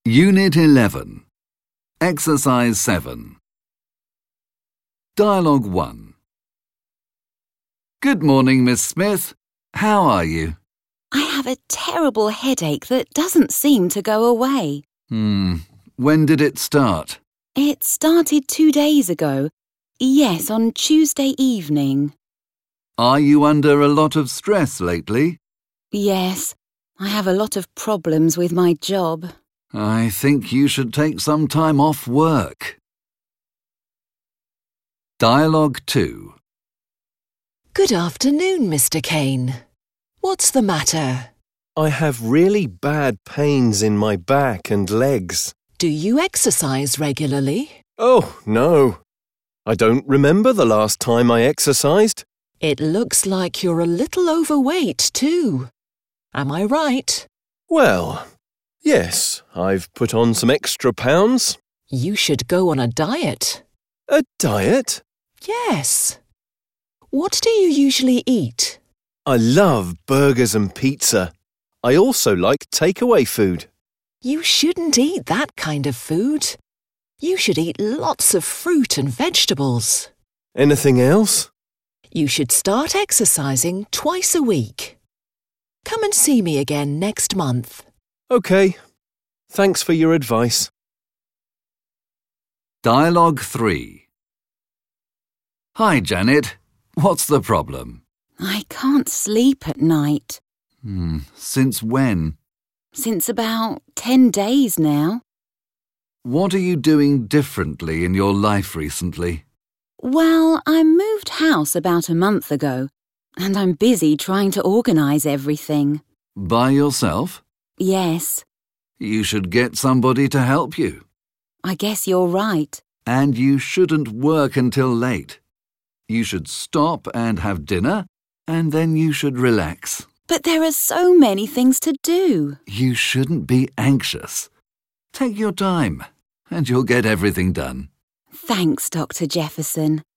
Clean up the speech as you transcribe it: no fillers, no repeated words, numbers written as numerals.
Unit 11. Exercise 7. Dialogue 1. Good morning, Miss Smith. How are you? I have a terrible headache that doesn't seem to go away. When did it start? It started 2 days ago. Yes, on Tuesday evening. Are you under a lot of stress lately? Yes, I have a lot of problems with my job. I think you should take some time off work. Dialogue 2. Good afternoon, Mr. Kane. What's the matter? I have really bad pains in my back and legs. Do you exercise regularly? Oh, no. I don't remember the last time I exercised. It looks like you're a little overweight, too. Am I right? Well, yes, I've put on some extra pounds. You should go on a diet. A diet? Yes. What do you usually eat? I love burgers and pizza. I also like takeaway food. You shouldn't eat that kind of food. You should eat lots of fruit and vegetables. Anything else? You should start exercising twice a week. Come and see me again next month. OK. Thanks for your advice. Dialogue 3. Hi, Janet. What's the problem? I can't sleep at night. Since when? Since about 10 days now. What are you doing differently in your life recently? Well, I moved house about a month ago, and I'm busy trying to organise everything. By yourself? Yes, You should get somebody to help you. I guess you're right. And you shouldn't work until late. You should stop and have dinner, and then you should relax. But there are so many things to do. You shouldn't be anxious. Take your time, and you'll get everything done. Thanks, Dr. Jefferson.